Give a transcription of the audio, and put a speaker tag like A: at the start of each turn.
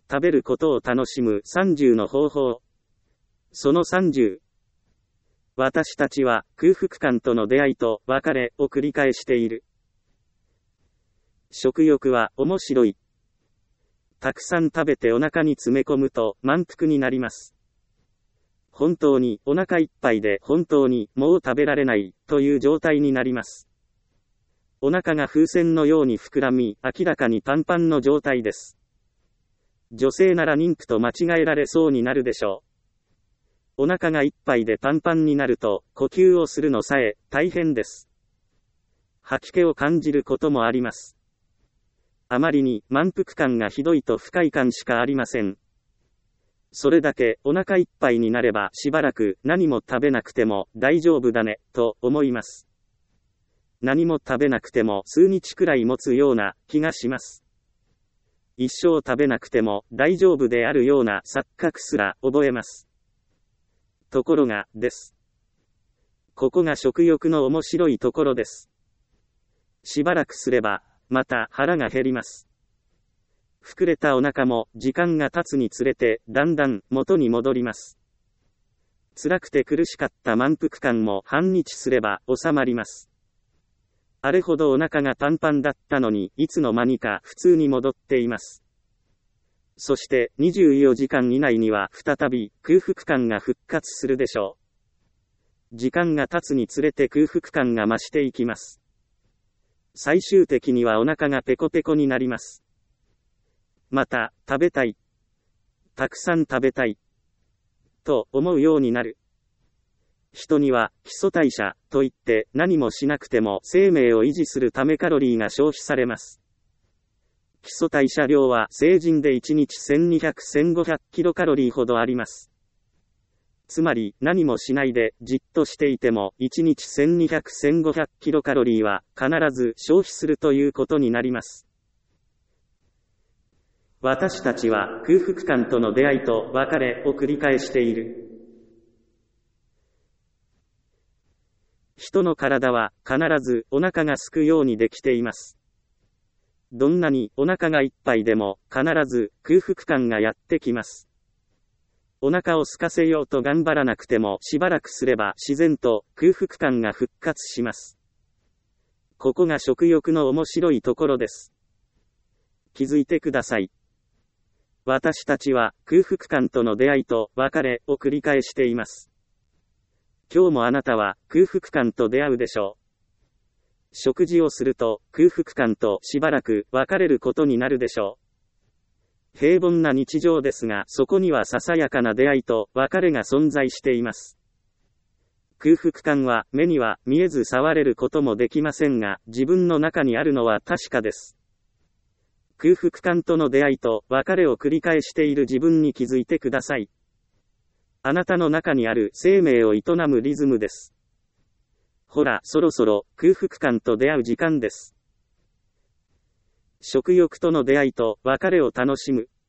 A: 食べることを楽しむ30の方法。その30。私たちは空腹感との出会いと別れを繰り返している。食欲は面白い。たくさん食べてお腹に詰め込むと満腹になります。本当にお腹いっぱいで本当にもう食べられないという状態になります。お腹が風船のように膨らみ、明らかにパンパンの状態です。女性なら妊婦と間違えられそうになるでしょう。お腹がいっぱいでパンパンになると、呼吸をするのさえ大変です。吐き気を感じることもあります。あまりに満腹感がひどいと不快感しかありません。それだけお腹いっぱいになればしばらく何も食べなくても大丈夫だね、と思います。何も食べなくても数日くらい持つような気がします。一生食べなくても大丈夫であるような錯覚すら覚えます。ところが、です。ここが食欲の面白いところです。しばらくすれば、また腹が減ります。膨れたお腹も時間が経つにつれてだんだん元に戻ります。辛くて苦しかった満腹感も半日すれば収まります。あれほどお腹がパンパンだったのにいつの間にか普通に戻っています。そして24時間以内には再び空腹感が復活するでしょう。時間が経つにつれて空腹感が増していきます。最終的にはお腹がペコペコになります。また、食べたい。たくさん食べたい。と思うようになる。人には、基礎代謝、といって何もしなくても生命を維持するためカロリーが消費されます。基礎代謝量は成人で1日1200、1500キロカロリーほどあります。つまり、何もしないでじっとしていても1日1200、1500キロカロリーは必ず消費するということになります。私たちは空腹感との出会いと別れを繰り返している。人の体は必ずお腹が空くようにできています。どんなにお腹がいっぱいでも必ず空腹感がやってきます。お腹を空かせようと頑張らなくてもしばらくすれば自然と空腹感が復活します。ここが食欲の面白いところです。気づいてください。私たちは空腹感との出会いと別れを繰り返しています。今日もあなたは空腹感と出会うでしょう。食事をすると空腹感としばらく別れることになるでしょう。平凡な日常ですが、そこにはささやかな出会いと別れが存在しています。空腹感は目には見えず触れることもできませんが、自分の中にあるのは確かです。空腹感との出会いと別れを繰り返している自分に気づいてください。あなたの中にある生命を営むリズムです。ほら、そろそろ空腹感と出会う時間です。食欲との出会いと別れを楽しむ。